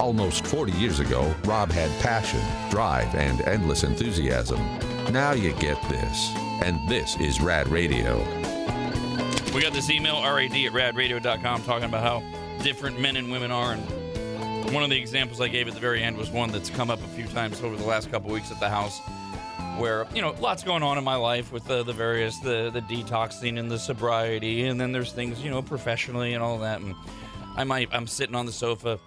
Almost 40 years ago, Rob had passion, drive, and endless enthusiasm. Now you get this. And this is Rad Radio. We got this email, rad@radradio.com, talking about how different men and women are. And one of the examples I gave at the very end was one that's come up a few times over the last couple weeks at the house, where, lots going on in my life with the various, the detoxing and the sobriety. And then there's things, professionally and all that. And I'm sitting on the sofa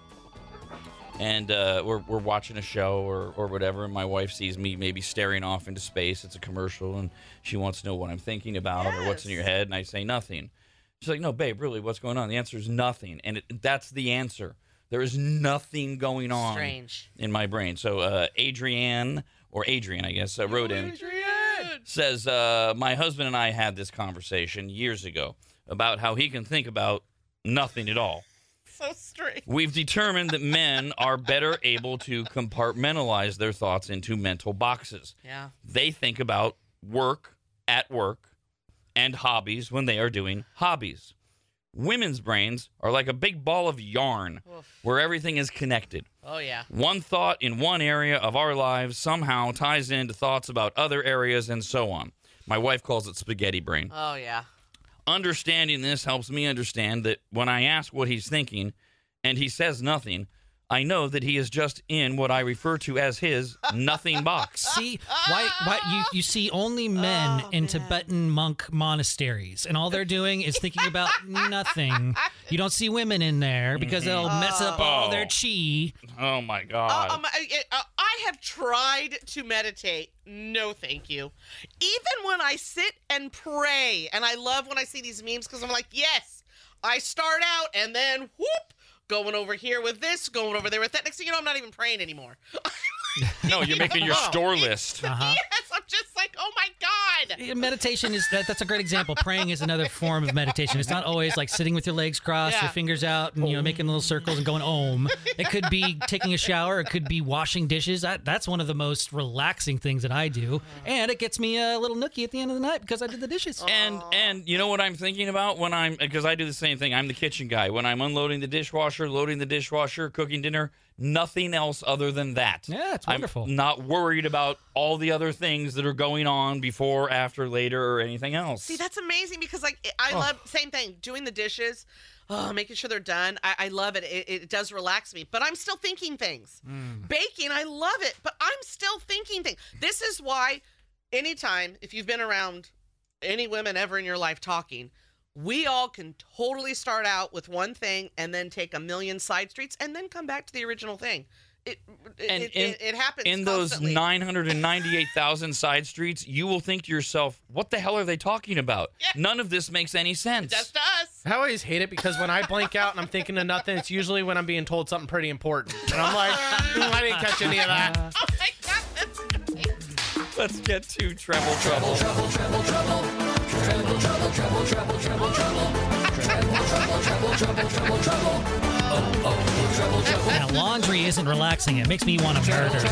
and we're watching a show or whatever, and my wife sees me maybe staring off into space. It's a commercial, and she wants to know what I'm thinking about or what's in your head, and I say nothing. She's like, no, babe, really, what's going on? The answer is nothing, and that's the answer. There is nothing going on in my brain. So Adrian, I guess, wrote in, says, my husband and I had this conversation years ago about how he can think about nothing at all. So strange. We've determined that men are better able to compartmentalize their thoughts into mental boxes. Yeah. They think about work at work and hobbies when they are doing hobbies. Women's brains are like a big ball of yarn where everything is connected. Oh, yeah. One thought in one area of our lives somehow ties into thoughts about other areas and so on. My wife calls it spaghetti brain. Oh, yeah. Understanding this helps me understand that when I ask what he's thinking and he says nothing, I know that he is just in what I refer to as his nothing box. See, why you see only men in Tibetan monk monasteries, and all they're doing is thinking about nothing. You don't see women in there because they'll mess up all their chi. Oh, my God. I have tried to meditate. No, thank you. Even when I sit and pray, and I love when I see these memes because I'm like, yes, I start out and then whoop, going over here with this, going over there with that. Next thing you know, I'm not even praying anymore. No, you're making your store list. Uh-huh. Yes, I'm just like, oh my God. Meditation is that's a great example. Praying is another form of meditation. It's not always like sitting with your legs crossed, your fingers out, and making little circles and going om. It could be taking a shower. It could be washing dishes. That's one of the most relaxing things that I do, and it gets me a little nookie at the end of the night because I did the dishes. And you know what I'm thinking about because I do the same thing. I'm the kitchen guy. When I'm unloading the dishwasher, loading the dishwasher, cooking dinner, nothing else other than that. Yeah, it's wonderful. I'm not worried about all the other things that are going on before, after, later, or anything else. See, that's amazing because, I love, same thing, doing the dishes, making sure they're done. I love it. It does relax me, but I'm still thinking things. Baking, I love it, but I'm still thinking things. This is why anytime, if you've been around any women ever in your life talking, we all can totally start out with one thing and then take a million side streets and then come back to the original thing. It happens in constantly. those 998,000 side streets. You will think to yourself, what the hell are they talking about? Yeah. None of this makes any sense. Just us. I always hate it because when I blank out and I'm thinking of nothing, it's usually when I'm being told something pretty important. And I'm like, I didn't catch any of that. Oh my God, that's great. Let's get to treble trouble. Now, laundry isn't relaxing. It makes me want to murder.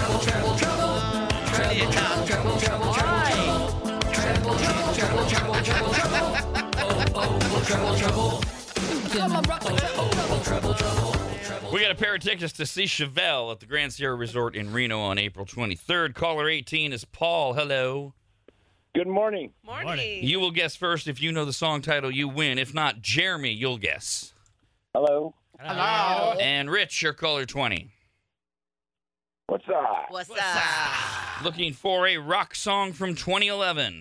We got a pair of tickets to see Chevelle at the Grand Sierra Resort in Reno on April 23rd. Caller 18 is Paul. Hello. Good morning. Morning. You will guess first. If you know the song title, you win. If not, Jeremy, you'll guess. Hello. Hello. And Rich, you're caller 20. What's up? What's up? Looking for a rock song from 2011.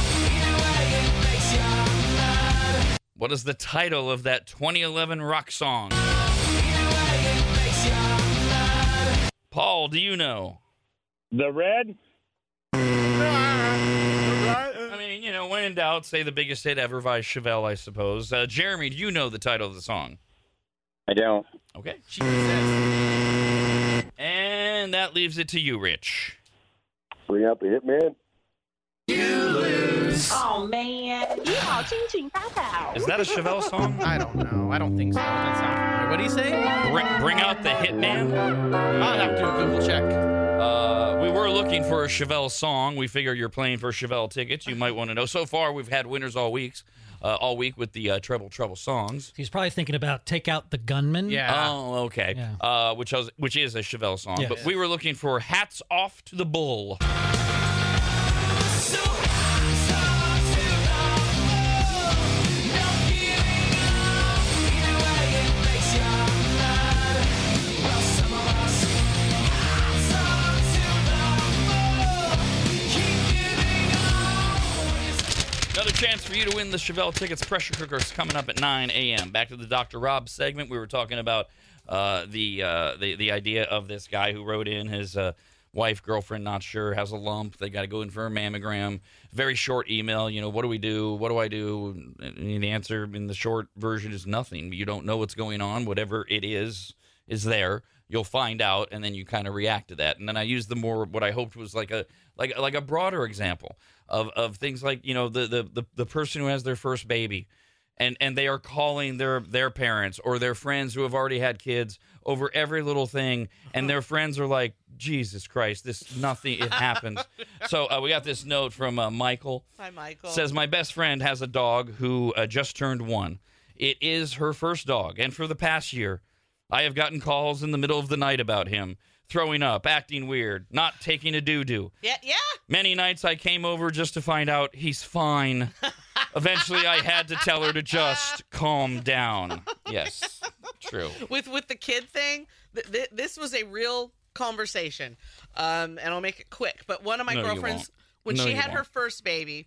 What is the title of that 2011 rock song? Paul, do you know? The Red? I mean, when in doubt, say the biggest hit ever by Chevelle, I suppose. Jeremy, do you know the title of the song? I don't. Okay. And that leaves it to you, Rich. Bring up the Hitman. Oh, man. Is that a Chevelle song? I don't know. I don't think so. That sounds familiar. What do you say? Bring out the Hitman? I'll have to do a Google check. We were looking for a Chevelle song. We figure you're playing for Chevelle tickets. You might want to know. So far, we've had winners all weeks. all week with the Trouble songs. He's probably thinking about Take Out the Gunman. Yeah. Oh, okay. Yeah. Which is a Chevelle song. Yes. But we were looking for Hats Off to the Bull. Another chance for you to win the Chevelle tickets. Pressure cookers coming up at 9 a.m. Back to the Dr. Rob segment. We were talking about the idea of this guy who wrote in his wife, girlfriend, not sure, has a lump. They got to go in for a mammogram. Very short email. What do we do? What do I do? And the answer in the short version is nothing. You don't know what's going on. Whatever it is there. You'll find out, and then you kind of react to that. And then I used what I hoped was like a broader example of things like the person who has their first baby, and they are calling their parents or their friends who have already had kids over every little thing, and their friends are like, Jesus Christ, it happens. So we got this note from Michael. Hi, Michael. Says, my best friend has a dog who just turned 1. It is her first dog, and for the past year, I have gotten calls in the middle of the night about him, throwing up, acting weird, not taking a doo-doo. Yeah. Many nights I came over just to find out he's fine. Eventually, I had to tell her to just calm down. Yes, true. With the kid thing, this was a real conversation, and I'll make it quick. But one of my girlfriends, when she had her first baby,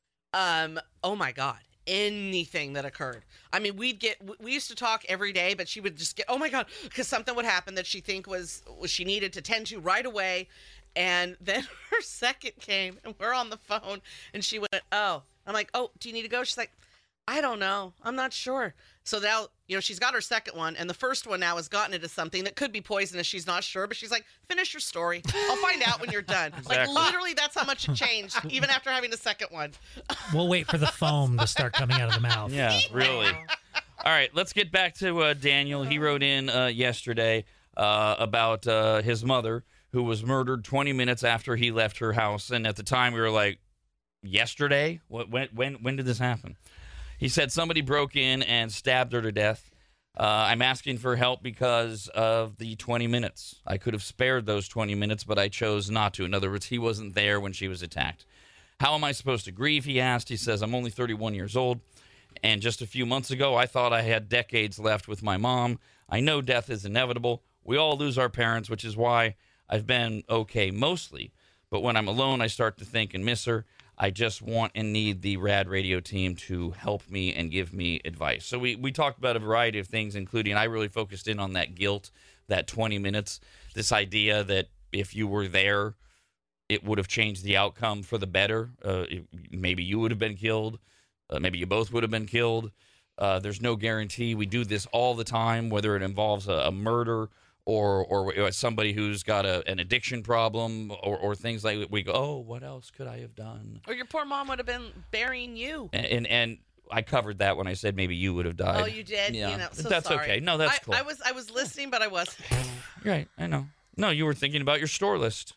oh my God. Anything that occurred. I mean, we used to talk every day, but she would just get, oh my God, because something would happen that she think was she needed to tend to right away. And then her second came, and we're on the phone, and she went, oh. I'm like, oh, do you need to go? She's like, I don't know. I'm not sure. So now, she's got her second one, and the first one now has gotten into something that could be poisonous. She's not sure, but she's like, finish your story. I'll find out when you're done. Exactly. Like, literally, that's how much it changed, even after having the second one. We'll wait for the foam to start coming out of the mouth. Yeah, really. All right, let's get back to Daniel. He wrote in yesterday about his mother, who was murdered 20 minutes after he left her house. And at the time, we were like, yesterday? When did this happen? He said somebody broke in and stabbed her to death. I'm asking for help because of the 20 minutes. I could have spared those 20 minutes, but I chose not to. In other words, he wasn't there when she was attacked. How am I supposed to grieve, he asked. He says, I'm only 31 years old, and just a few months ago, I thought I had decades left with my mom. I know death is inevitable. We all lose our parents, which is why I've been okay mostly. But when I'm alone, I start to think and miss her. I just want and need the Rad Radio team to help me and give me advice. So we talked about a variety of things, including I really focused in on that guilt, that 20 minutes, this idea that if you were there, it would have changed the outcome for the better. Maybe you would have been killed. Maybe you both would have been killed. There's no guarantee. We do this all the time, whether it involves a murder or somebody who's got an addiction problem or things like that. We go, oh, what else could I have done? Or your poor mom would have been burying you. And I covered that when I said maybe you would have died. Oh, you did? Yeah. So that's sorry. okay. No, that's cool. I was listening, but I wasn't. Right, I know. No, you were thinking about your store list.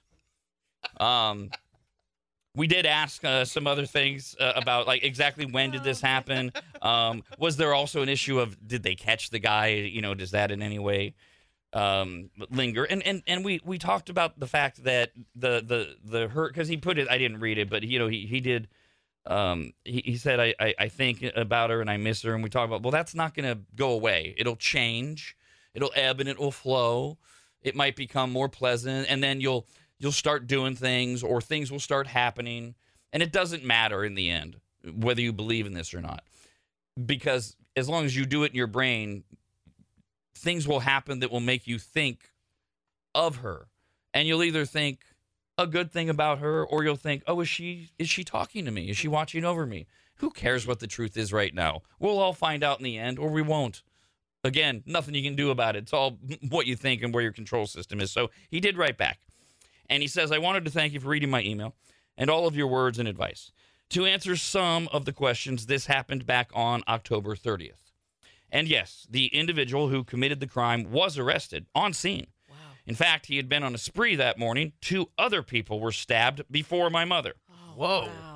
We did ask some other things about, like, exactly when did this happen? Was there also an issue of did they catch the guy? Does that in any way linger? And we talked about the fact that the hurt, because he put it, I didn't read it, but he did. He said I think about her and I miss her, and we talked about, well, that's not going to go away. It'll change. It'll ebb and it will flow. It might become more pleasant, and then you'll start doing things, or things will start happening, and it doesn't matter in the end whether you believe in this or not, because as long as you do it in your brain, things will happen that will make you think of her, and you'll either think a good thing about her, or you'll think, oh, is she talking to me? Is she watching over me? Who cares what the truth is right now? We'll all find out in the end, or we won't. Again, nothing you can do about it. It's all what you think and where your control system is. So he did write back. And he says, I wanted to thank you for reading my email and all of your words and advice. To answer some of the questions, this happened back on October 30th. And yes, the individual who committed the crime was arrested on scene. Wow. In fact, he had been on a spree that morning. 2 other people were stabbed before my mother. Oh, Whoa. Wow. Oh, my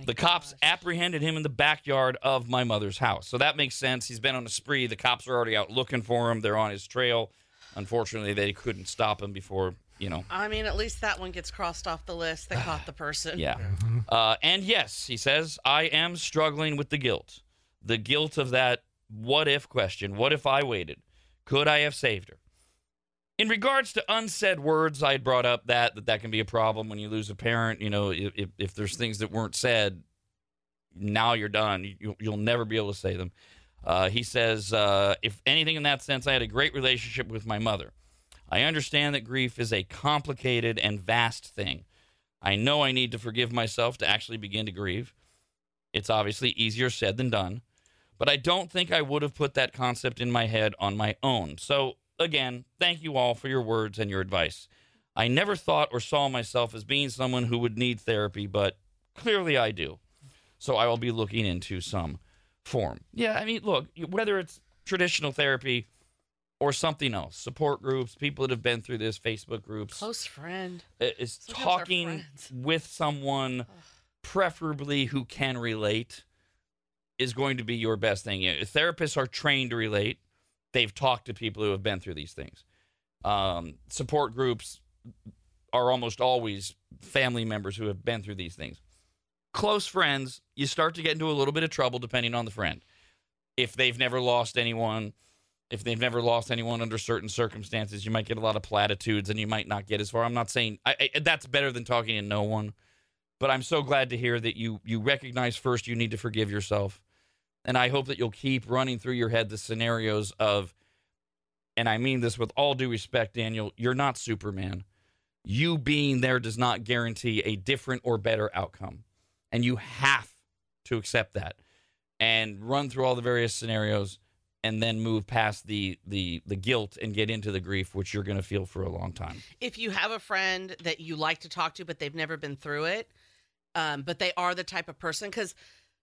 The cops apprehended him in the backyard of my mother's house. So that makes sense. He's been on a spree. The cops are already out looking for him. They're on his trail. Unfortunately, they couldn't stop him before, I mean, at least that one gets crossed off the list. They caught the person. Yeah. And yes, he says, I am struggling with the guilt. The guilt of that what if question. What if I waited? Could I have saved her? In regards to unsaid words, I had brought up that can be a problem when you lose a parent. If there's things that weren't said, now you're done. You'll never be able to say them. He says, if anything in that sense, I had a great relationship with my mother. I understand that grief is a complicated and vast thing. I know I need to forgive myself to actually begin to grieve. It's obviously easier said than done. But I don't think I would have put that concept in my head on my own. So, again, thank you all for your words and your advice. I never thought or saw myself as being someone who would need therapy, but clearly I do. So I will be looking into some form. Yeah, I mean, look, whether it's traditional therapy or something else, support groups, people that have been through this, Facebook groups. Close friend. Is Sometimes our talking friends. with someone, preferably who can relate, is going to be your best thing. Therapists are trained to relate. They've talked to people who have been through these things. Support groups are almost always family members who have been through these things. Close friends, you start to get into a little bit of trouble depending on the friend. If they've never lost anyone, under certain circumstances, you might get a lot of platitudes and you might not get as far. I'm not saying that's better than talking to no one, but I'm so glad to hear that you recognize first you need to forgive yourself. And I hope that you'll keep running through your head the scenarios of, and I mean this with all due respect, Daniel, you're not Superman. You being there does not guarantee a different or better outcome. And you have to accept that and run through all the various scenarios and then move past the guilt and get into the grief, which you're going to feel for a long time. If you have a friend that you like to talk to, but they've never been through it, but they are the type of person, because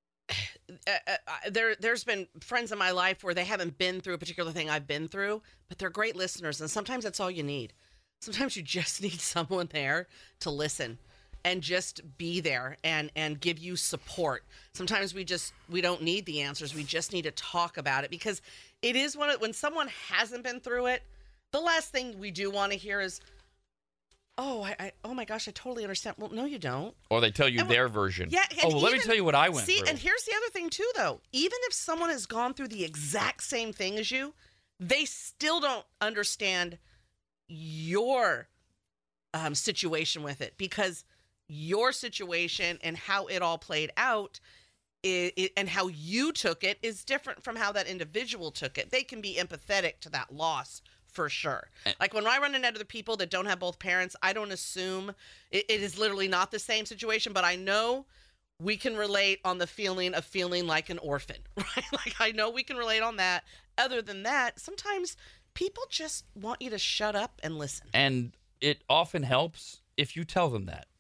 there's been friends in my life where they haven't been through a particular thing I've been through, but they're great listeners, and sometimes that's all you need. Sometimes you just need someone there to listen and just be there and give you support. Sometimes we don't need the answers. We just need to talk about it, because it is when someone hasn't been through it, the last thing we do want to hear is, oh my gosh, I totally understand. Well, no, you don't. Or they tell you their version. Yeah. Let me tell you what I went through. And here's the other thing too, though. Even if someone has gone through the exact same thing as you, they still don't understand your situation with it, because your situation and how it all played out and how you took it is different from how that individual took it. They can be empathetic to that loss for sure. Like when I run into other people that don't have both parents, I don't assume it is literally not the same situation, but I know we can relate on the feeling of feeling like an orphan, right? Like I know we can relate on that. Other than that, sometimes people just want you to shut up and listen. And it often helps if you tell them that.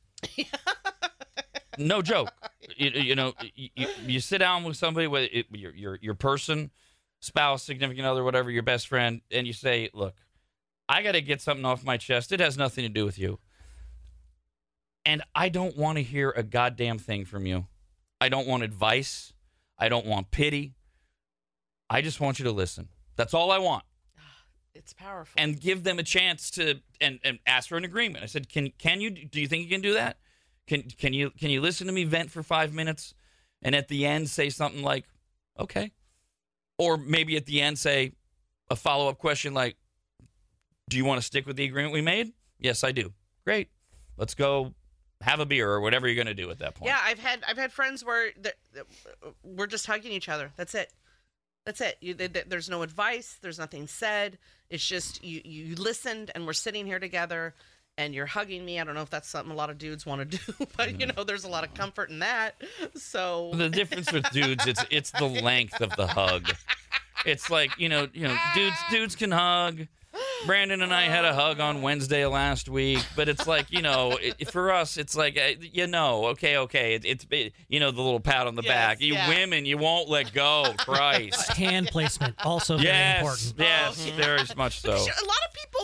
No joke. You sit down with somebody, with your person, spouse, significant other, whatever, your best friend, and you say, look, I got to get something off my chest. It has nothing to do with you. And I don't want to hear a goddamn thing from you. I don't want advice. I don't want pity. I just want you to listen. That's all I want. It's powerful. And give them a chance to and ask for an agreement. I said, do you think you can do that? Can you listen to me vent for 5 minutes and at the end say something like, okay? Or maybe at the end say a follow-up question like, do you want to stick with the agreement we made? Yes, I do. Great. Let's go have a beer or whatever you're going to do at that point. Yeah, I've had friends where we're just hugging each other. That's it. That's it. There's no advice. There's nothing said. It's just you listened, and we're sitting here together, and you're hugging me. I don't know if that's something a lot of dudes want to do, but there's a lot of comfort in that. So the difference with dudes, it's the length of the hug. It's like dudes can hug. Brandon and I had a hug on Wednesday of last week, but it's like, for us, it's like, okay. It's the little pat on the back. You women, you won't let go. Christ. Hand placement, also very important. Yes, very much so. A lot of people,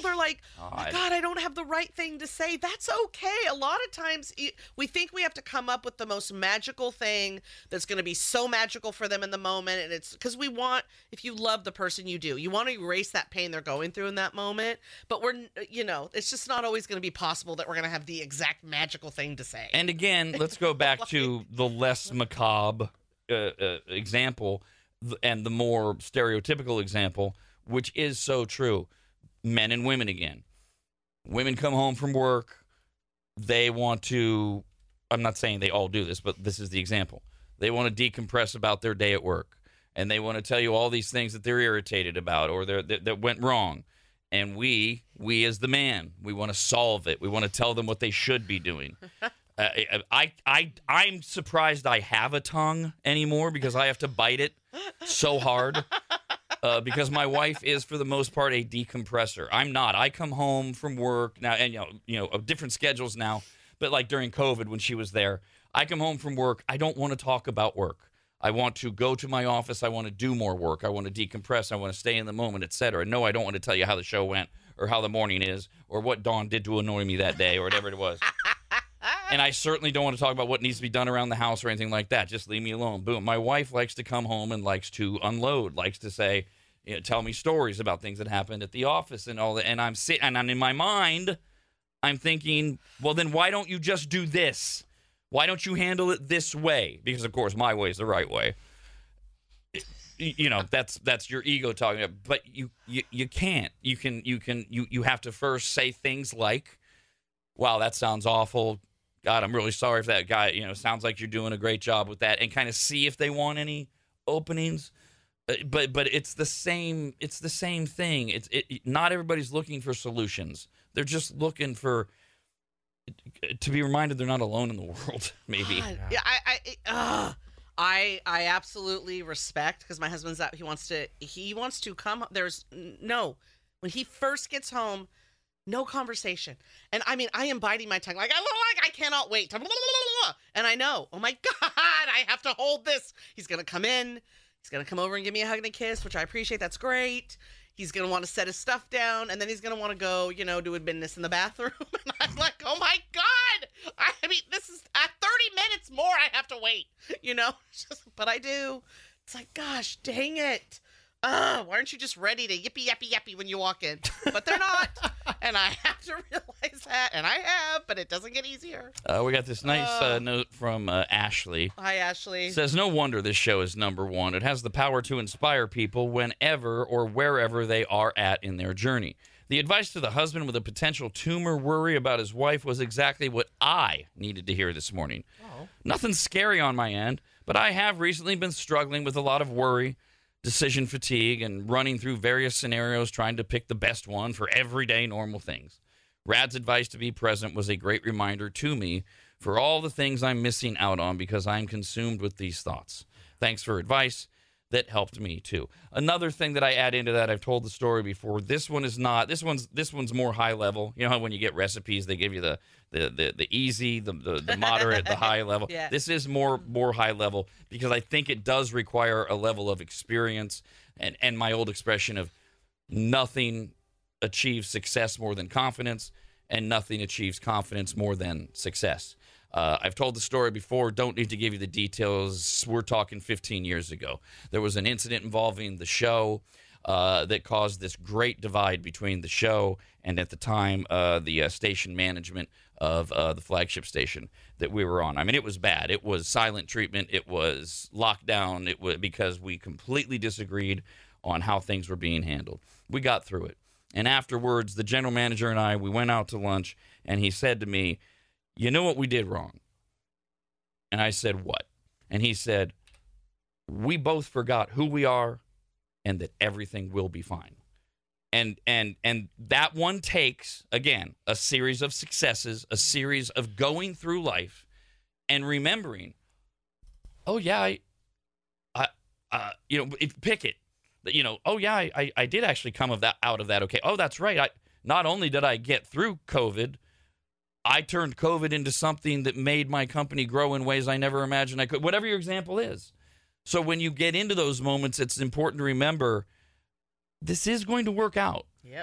they're like, oh my God, I don't have the right thing to say. That's okay. A lot of times we think we have to come up with the most magical thing that's going to be so magical for them in the moment. And it's because we want, if you love the person you do, you want to erase that pain they're going through in that moment. But it's just not always going to be possible that we're going to have the exact magical thing to say. And again, let's go back to the less macabre example and the more stereotypical example, which is so true. Men and women again. Women come home from work. They want to, I'm not saying they all do this, but this is the example. They want to decompress about their day at work. And they want to tell you all these things that they're irritated about or that went wrong. And we as the man, we want to solve it. We want to tell them what they should be doing. I'm surprised I have a tongue anymore because I have to bite it so hard. Because my wife is, for the most part, a decompressor. I'm not. I come home from work now, and different schedules now. But like during COVID, when she was there, I come home from work. I don't want to talk about work. I want to go to my office. I want to do more work. I want to decompress. I want to stay in the moment, etc. No, I don't want to tell you how the show went or how the morning is or what Dawn did to annoy me that day or whatever it was. And I certainly don't want to talk about what needs to be done around the house or anything like that. Just leave me alone. Boom. My wife likes to come home and likes to unload, likes to say, tell me stories about things that happened at the office and all that. And I'm in my mind, I'm thinking, well, then why don't you just do this? Why don't you handle it this way? Because, of course, my way is the right way. That's your ego talking. But you can't. You have to first say things like, wow, that sounds awful. God, I'm really sorry if that guy, sounds like you're doing a great job with that, and kind of see if they want any openings. But it's the same. It's the same thing. Not everybody's looking for solutions. They're just looking to be reminded they're not alone in the world. Maybe. Yeah, I absolutely respect, because my husband's out. He wants to come. When he first gets home, no conversation. And I mean, I am biting my tongue. Like, I cannot wait. And I know, oh my God, I have to hold this. He's going to come in. He's going to come over and give me a hug and a kiss, which I appreciate. That's great. He's going to want to set his stuff down. And then he's going to want to go, do a business in the bathroom. And I'm like, oh my God. I mean, this is at 30 minutes more. I have to wait, but I do. It's like, gosh, dang it. Why aren't you just ready to yippee, yappy, yappy when you walk in? But they're not. And I have to realize that. And I have, but it doesn't get easier. We got this nice note from Ashley. Hi, Ashley. It says, no wonder this show is number one. It has the power to inspire people whenever or wherever they are at in their journey. The advice to the husband with a potential tumor worry about his wife was exactly what I needed to hear this morning. Oh. Nothing scary on my end, but I have recently been struggling with a lot of worry, decision fatigue, and running through various scenarios trying to pick the best one for everyday normal things. Rad's advice to be present was a great reminder to me for all the things I'm missing out on because I'm consumed with these thoughts. Thanks for advice. That helped me too. Another thing that I add into that, I've told the story before. This one's more high level. You know how when you get recipes, they give you the easy, the moderate, the high level. Yeah. This is more high level because I think it does require a level of experience and my old expression of nothing achieves success more than confidence, and nothing achieves confidence more than success. I've told the story before, don't need to give you the details. We're talking 15 years ago. There was an incident involving the show that caused this great divide between the show and, at the time, the station management of the flagship station that we were on. I mean, it was bad. It was silent treatment. It was lockdown. It was because we completely disagreed on how things were being handled. We got through it. And afterwards, the general manager and I, we went out to lunch, and he said to me, you know what we did wrong? And I said, what? And he said, we both forgot who we are and that everything will be fine. And that one takes, again, a series of successes, a series of going through life and remembering, oh, yeah, pick it. Oh, yeah, I did actually come out of that okay. Oh, that's right. Not only did I get through COVID, I turned COVID into something that made my company grow in ways I never imagined I could, whatever your example is. So when you get into those moments, it's important to remember this is going to work out. Yep.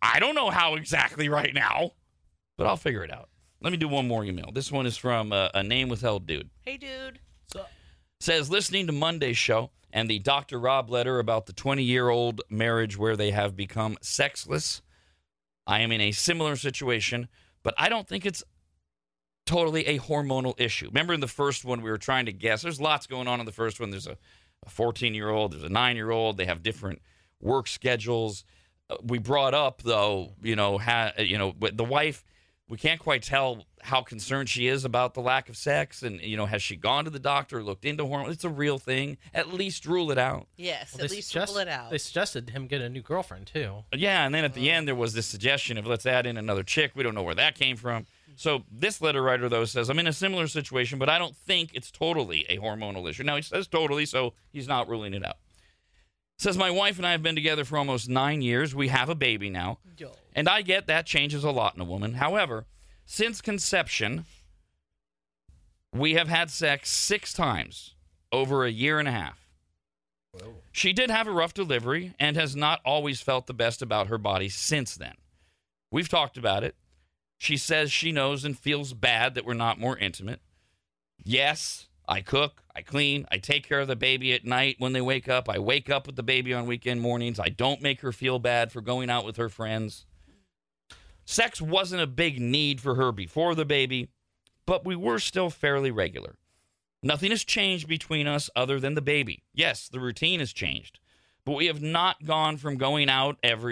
I don't know how exactly right now, but I'll figure it out. Let me do one more email. This one is from a name withheld dude. Hey, dude. Says, listening to Monday's show and the Dr. Rob letter about the 20-year-old marriage where they have become sexless, I am in a similar situation, but I don't think it's totally a hormonal issue. Remember in the first one we were trying to guess. There's lots going on in the first one. There's a 14-year-old. There's a 9-year-old. They have different work schedules. We brought up, though, the wife, we can't quite tell how concerned she is about the lack of sex. And, has she gone to the doctor, looked into hormones? It's a real thing. At least rule it out. Yes, Well, at least rule it out. They suggested him get a new girlfriend, too. Yeah, and then at the end, there was this suggestion of let's add in another chick. We don't know where that came from. So this letter writer, though, says, I'm in a similar situation, but I don't think it's totally a hormonal issue. Now, he says totally, so he's not ruling it out. Says, my wife and I have been together for almost 9 years. We have a baby now. And I get that changes a lot in a woman. However, since conception, we have had sex 6 times over a year and a half. Whoa. She did have a rough delivery and has not always felt the best about her body since then. We've talked about it. She says she knows and feels bad that we're not more intimate. Yes, I cook, I clean, I take care of the baby at night when they wake up. I wake up with the baby on weekend mornings. I don't make her feel bad for going out with her friends. Sex wasn't a big need for her before the baby, but we were still fairly regular. Nothing has changed between us other than the baby. Yes, the routine has changed, but we have not gone from going out every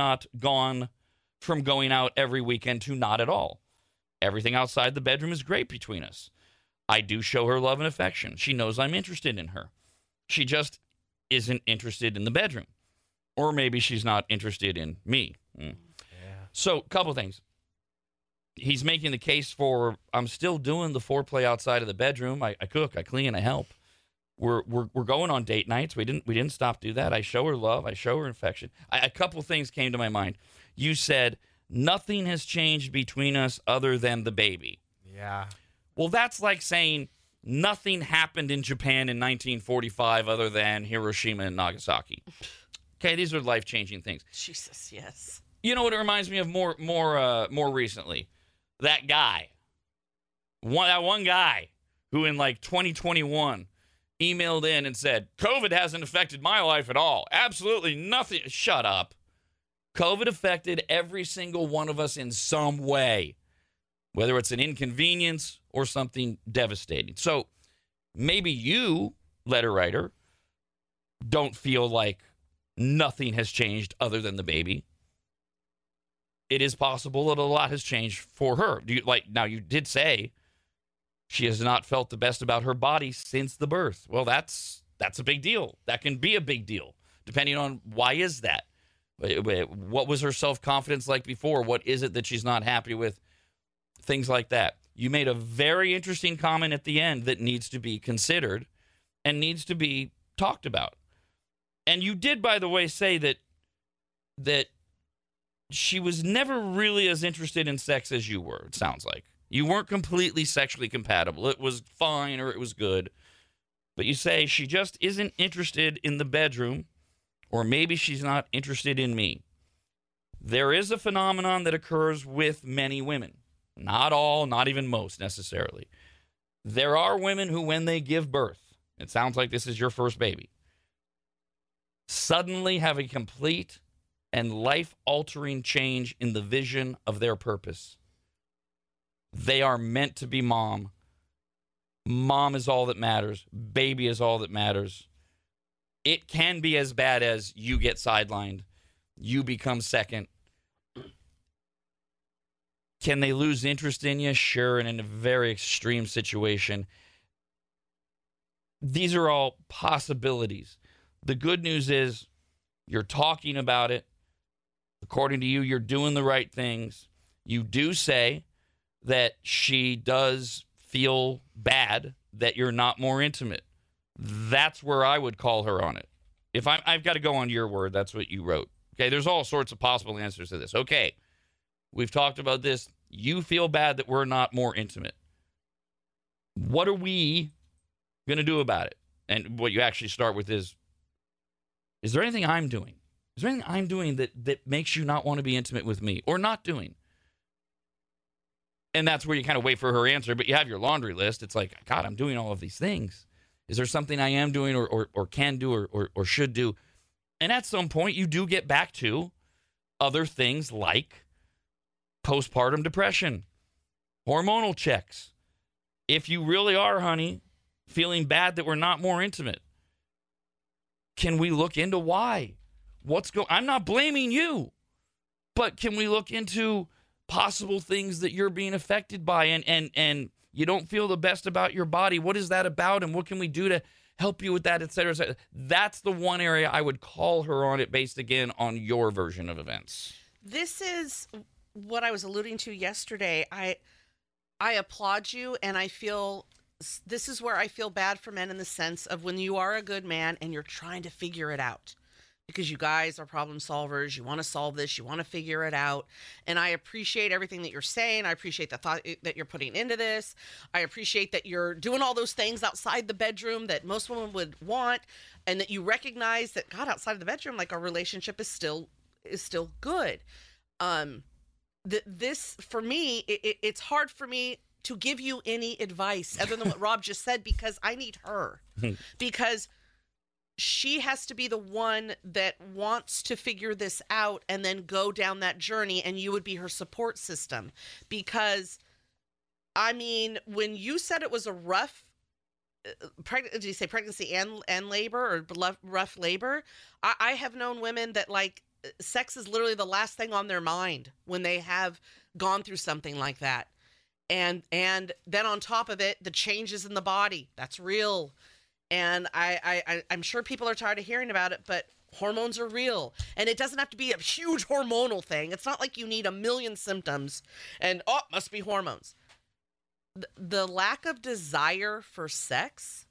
weekend to not at all. Everything outside the bedroom is great between us. I do show her love and affection. She knows I'm interested in her. She just isn't interested in the bedroom. Or maybe she's not interested in me. Yeah. So, a couple things. He's making the case for, I'm still doing the foreplay outside of the bedroom. I cook, I clean, I help. We're going on date nights. We didn't stop to do that. I show her love. I show her affection. A couple things came to my mind. You said, nothing has changed between us other than the baby. Yeah. Well, that's like saying nothing happened in Japan in 1945 other than Hiroshima and Nagasaki. Okay, these are life-changing things. Jesus, yes. You know what it reminds me of more recently? That guy. That one guy who in like 2021 emailed in and said, COVID hasn't affected my life at all. Absolutely nothing. Shut up. COVID affected every single one of us in some way, whether it's an inconvenience or something devastating. So maybe you, letter writer, don't feel like nothing has changed other than the baby. It is possible that a lot has changed for her. Now, you did say she has not felt the best about her body since the birth. Well, that's a big deal. That can be a big deal, depending on why is that. What was her self-confidence like before? What is it that she's not happy with? Things like that. You made a very interesting comment at the end that needs to be considered and needs to be talked about. And you did, by the way, say that she was never really as interested in sex as you were, it sounds like. You weren't completely sexually compatible. It was fine or it was good. But you say she just isn't interested in the bedroom, or maybe she's not interested in me. There is a phenomenon that occurs with many women. Not all, not even most necessarily. There are women who, when they give birth, it sounds like this is your first baby, suddenly have a complete and life-altering change in the vision of their purpose. They are meant to be mom. Mom is all that matters. Baby is all that matters. It can be as bad as you get sidelined, you become second. Can they lose interest in you? Sure, and in a very extreme situation. These are all possibilities. The good news is you're talking about it. According to you, you're doing the right things. You do say that she does feel bad that you're not more intimate. That's where I would call her on it. If I've got to go on your word, that's what you wrote. Okay, there's all sorts of possible answers to this. Okay, we've talked about this. You feel bad that we're not more intimate. What are we going to do about it? And what you actually start with is there anything I'm doing? Is there anything I'm doing that makes you not want to be intimate with me or not doing? And that's where you kind of wait for her answer, but you have your laundry list. It's like, God, I'm doing all of these things. Is there something I am doing or can do or should do? And at some point, you do get back to other things like postpartum depression, hormonal checks. If you really are, honey, feeling bad that we're not more intimate, can we look into why? I'm not blaming you, but can we look into possible things that you're being affected by and you don't feel the best about your body? What is that about, and what can we do to help you with that, et cetera, et cetera? That's the one area I would call her on it based, again, on your version of events. This is what I was alluding to yesterday. I applaud you, and I feel this is where I feel bad for men in the sense of when you are a good man and you're trying to figure it out. Because you guys are problem solvers. You want to solve this. You want to figure it out. And I appreciate everything that you're saying. I appreciate the thought that you're putting into this. I appreciate that you're doing all those things outside the bedroom that most women would want. And that you recognize that, God, outside of the bedroom, like, our relationship is still good. This, for me, it's hard for me to give you any advice other than what Rob just said, because I need her. Because she has to be the one that wants to figure this out and then go down that journey, and you would be her support system. Because, I mean, when you said it was a rough, did you say pregnancy and labor, or rough labor? I have known women that, like, sex is literally the last thing on their mind when they have gone through something like that. And then on top of it, the changes in the body, that's real. And I'm sure people are tired of hearing about it, but hormones are real. And it doesn't have to be a huge hormonal thing. It's not like you need a million symptoms and, it must be hormones. The lack of desire for sex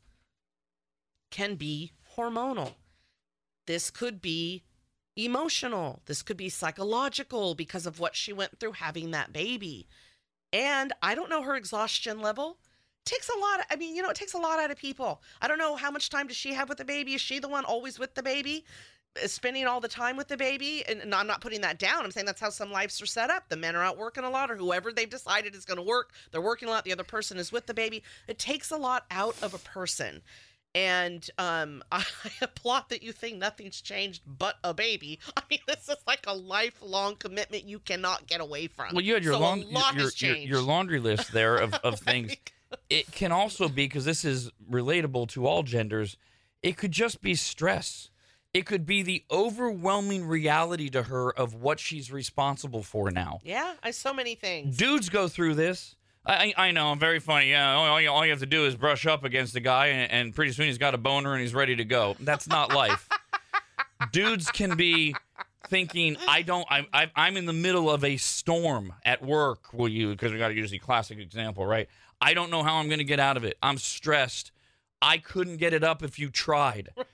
can be hormonal. This could be emotional. This could be psychological because of what she went through having that baby. And I don't know her exhaustion level. Takes a lot. It takes a lot out of people. I don't know how much time does she have with the baby. Is she the one always with the baby, spending all the time with the baby? And I'm not putting that down. I'm saying that's how some lives are set up. The men are out working a lot, or whoever they've decided is going to work. They're working a lot. The other person is with the baby. It takes a lot out of a person. And I applaud that you think nothing's changed but a baby. I mean, this is like a lifelong commitment you cannot get away from. Well, you had your your laundry list there of things. It can also be, because this is relatable to all genders, it could just be stress. It could be the overwhelming reality to her of what she's responsible for now. Yeah, so many things. Dudes go through this. I know, I'm very funny. Yeah, all you have to do is brush up against a guy, and pretty soon he's got a boner and he's ready to go. That's not life. Dudes can be thinking, I'm in the middle of a storm at work. Because we got to use the classic example, right? I don't know how I'm going to get out of it. I'm stressed. I couldn't get it up if you tried. Right.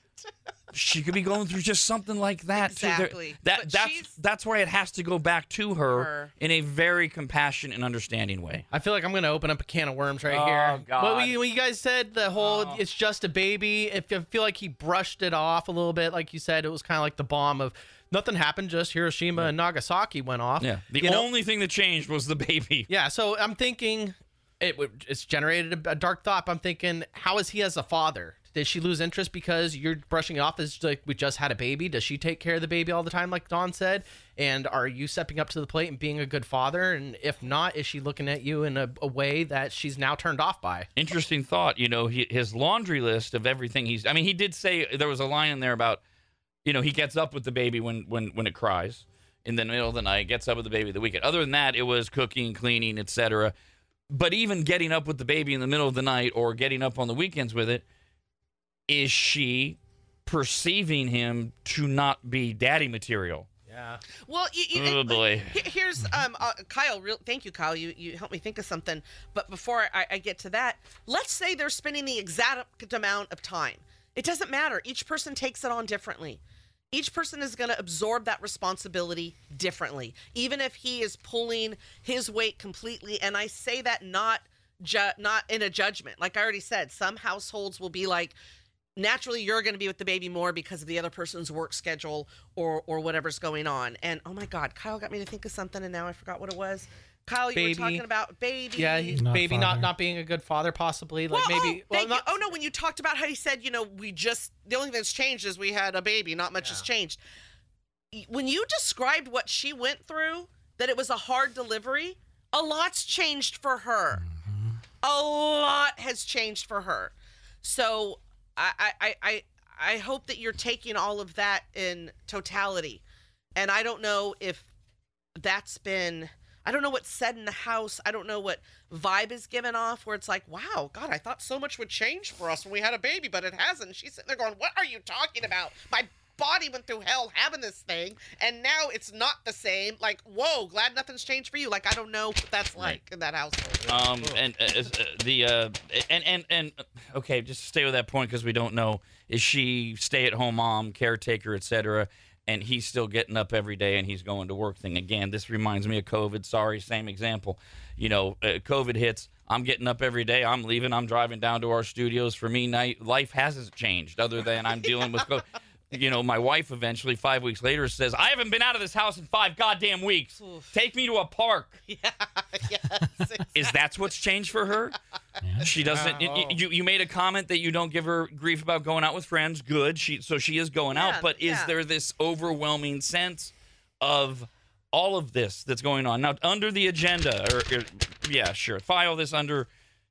She could be going through just something like that. Exactly. That's why it has to go back to her in a very compassionate and understanding way. I feel like I'm going to open up a can of worms right here. Oh, God. When you guys said the whole, it's just a baby, I feel like he brushed it off a little bit. Like you said, it was kind of like the bomb of nothing happened, just Hiroshima and Nagasaki went off. Yeah. The only thing that changed was the baby. Yeah, so I'm thinking it's generated a dark thought. I'm thinking, how is he as a father? Did she lose interest because you're brushing it off as like we just had a baby? Does she take care of the baby all the time, like Dawn said? And are you stepping up to the plate and being a good father? And if not, is she looking at you in a way that she's now turned off by? Interesting thought. His laundry list of everything he did say, there was a line in there about, he gets up with the baby when it cries in the middle of the night, gets up with the baby the weekend. Other than that, it was cooking, cleaning, etc. But even getting up with the baby in the middle of the night or getting up on the weekends with it, is she perceiving him to not be daddy material? Yeah. Well, oh boy. Here's Kyle. Thank you, Kyle. You helped me think of something. But before I get to that, let's say they're spending the exact amount of time. It doesn't matter. Each person takes it on differently. Each person is going to absorb that responsibility differently, even if he is pulling his weight completely. And I say that not in a judgment. Like I already said, some households will be like, naturally you're going to be with the baby more because of the other person's work schedule or whatever's going on. And oh my God, Kyle got me to think of something and now I forgot what it was. Kyle, you were talking about baby. Yeah, baby not being a good father, possibly. Like when you talked about how he said, the only thing that's changed is we had a baby, not much has changed. When you described what she went through, that it was a hard delivery, a lot's changed for her. Mm-hmm. A lot has changed for her. So I hope that you're taking all of that in totality. And I don't know if that's been... I don't know what's said in the house. I don't know what vibe is given off where it's like, wow, God, I thought so much would change for us when we had a baby, but it hasn't. And she's sitting there going, what are you talking about? My body went through hell having this thing, and now it's not the same. Like, whoa, glad nothing's changed for you. Like, I don't know what that's like in that household. Okay, just to stay with that point because we don't know. Is she stay-at-home mom, caretaker, etc., and he's still getting up every day and he's going to work thing. Again, this reminds me of COVID. Sorry, same example. COVID hits. I'm getting up every day. I'm leaving. I'm driving down to our studios. For me, life hasn't changed other than I'm dealing with COVID. My wife eventually, 5 weeks later, says, I haven't been out of this house in 5 goddamn weeks. Oof. Take me to a park. Yeah, yes, exactly. Is that what's changed for her? Yeah. She doesn't. You made a comment that you don't give her grief about going out with friends. Good. She is going out. But is there this overwhelming sense of all of this that's going on now under the agenda? File this under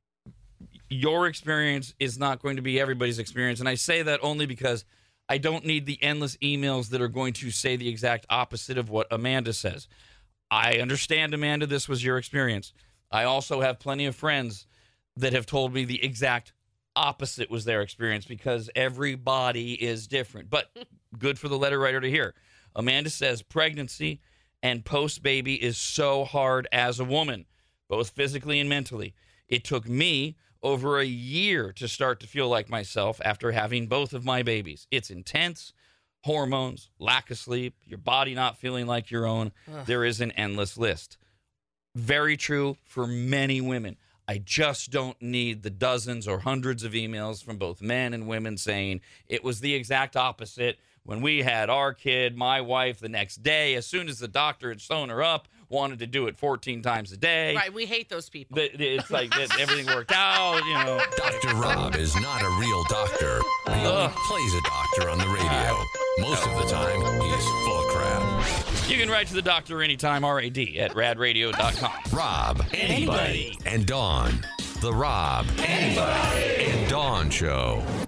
your experience is not going to be everybody's experience, and I say that only because I don't need the endless emails that are going to say the exact opposite of what Amanda says. I understand, Amanda, this was your experience. I also have plenty of friends that have told me the exact opposite was their experience because everybody is different. But good for the letter writer to hear. Amanda says pregnancy and post-baby is so hard as a woman, both physically and mentally. It took me over a year to start to feel like myself after having both of my babies. It's intense, hormones, lack of sleep, your body not feeling like your own. There is an endless list. Very true for many women. I just don't need the dozens or hundreds of emails from both men and women saying it was the exact opposite. When we had our kid, my wife the next day, as soon as the doctor had sewn her up, wanted to do it 14 times a day. Right, we hate those people. It's like everything worked out, Dr. Rob is not a real doctor. He only plays a doctor on the radio. Most of the time, he's full of crap. You can write to the doctor anytime, RAD at radradio.com. Rob, anybody, and Dawn. The Rob, anybody, and Dawn Show.